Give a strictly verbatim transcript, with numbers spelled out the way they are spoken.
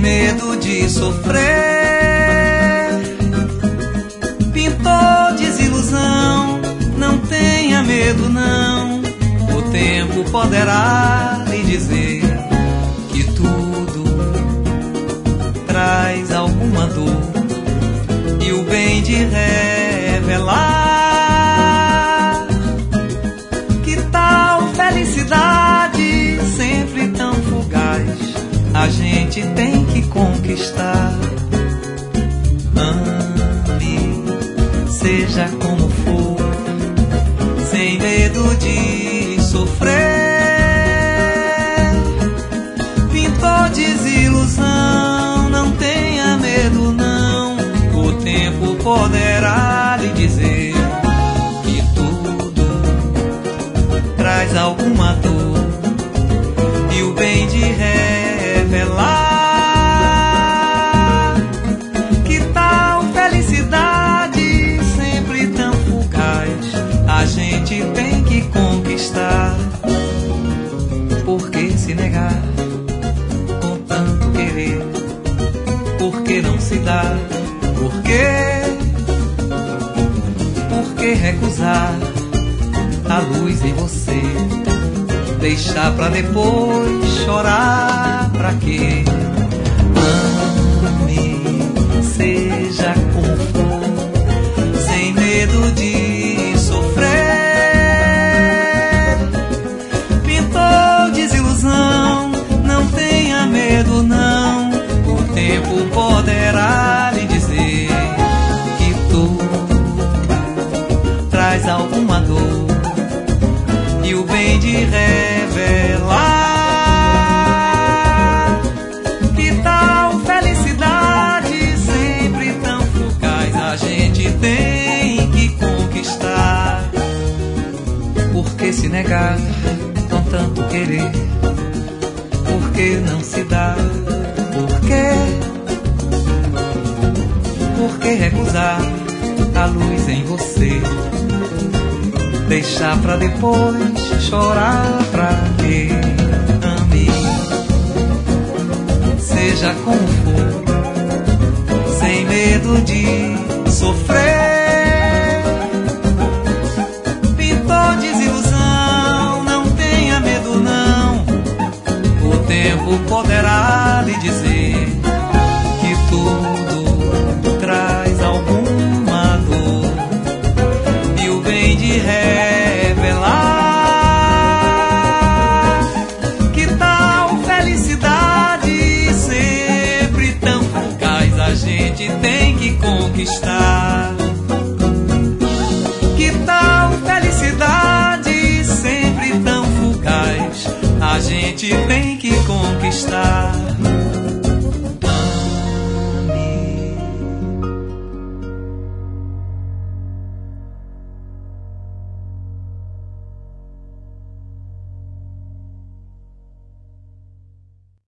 medo de sofrer. Pintou desilusão, não tenha medo não. O tempo poderá lhe dizer que tudo traz alguma dor e o bem de revelar. Que tal felicidade sempre tão fugaz, a gente tem que conquistar. Ame, seja como for, sem medo de sofrer. Pintou desilusão, não tenha medo não. O tempo poderá lhe dizer que tudo traz alguma dor e o bem de revelar. Que tal felicidade sempre tão fugaz, a gente tem que conquistar. Por que se negar com tanto querer? Por que não se dar? Por quê? Por que recusar a luz em você? Deixar pra depois chorar, pra quê? Ame, seja como for, sem medo de sofrer. Pintou desilusão, não tenha medo não. O tempo poderá lhe dizer que tudo traz alguma dor e o bem de revelar. Que tal felicidade sempre tão fugaz, a gente tem que conquistar. Por que se negar com tanto querer? Por que não se dá? Por quê? Por que recusar a luz em você? Deixar pra depois chorar, pra quê? Ame, seja como for, sem medo de sofrer. Pintou desilusão, não tenha medo não. O tempo poderá lhe dizer que tudo traz alguma dor e o bem de revelar. Que tal felicidade sempre tão fugaz, a gente tem que conquistar. Que tal felicidade sempre tão fugaz, a gente tem que conquistar.